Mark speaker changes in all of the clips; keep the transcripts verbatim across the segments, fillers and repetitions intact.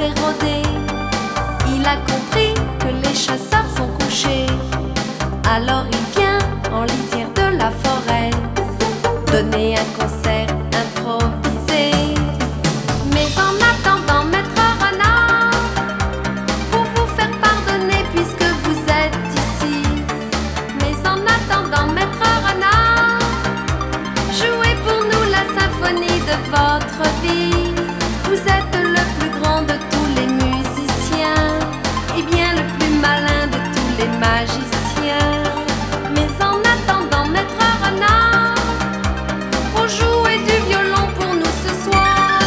Speaker 1: fait rôder. Il a compris que les chasseurs sont couchés. Alors il vient en lisière de la forêt donner un concert improvisé. Mais en attendant, maître renard, pour vous faire pardonner puisque vous êtes ici. Mais en attendant, maître renard, jouez pour nous la symphonie de votre vie. Vous êtes le plus grand de tous les musiciens, et bien le plus malin de tous les magiciens. Mais en attendant, maître renard, on jouait du violon pour nous ce soir.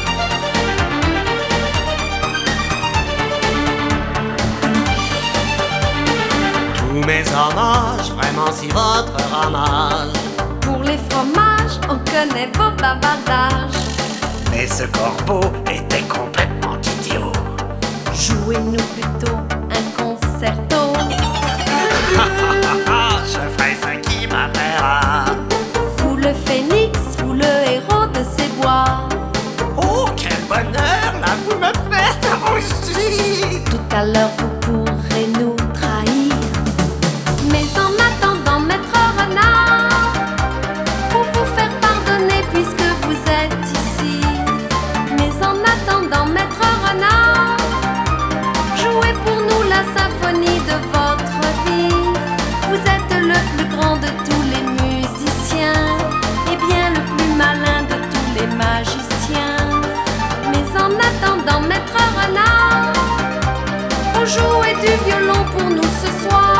Speaker 2: Tous mes hommages, vraiment si votre ramage.
Speaker 1: Pour les fromages, on connaît vos bavardages.
Speaker 2: Mais ce corbeau était complètement idiot.
Speaker 1: Jouez-nous plutôt un concerto.
Speaker 2: Je ferai ce qui m'appellera.
Speaker 1: Vous le phénix, vous le héros de ces bois.
Speaker 2: Oh, quel bonheur, là vous me faites rougir.
Speaker 1: Tout à l'heure vous pourrez nous trahir. Mais en attendant, maître renard, pour vous faire pardonner puisque vous êtes ici. Mais en attendant, maître renard, jouez pour nous la symphonie de votre vie. Vous êtes le plus grand de tous les musiciens, et bien le plus malin de tous les magiciens. Mais en attendant, maître renard, on jouait du violon pour nous ce soir.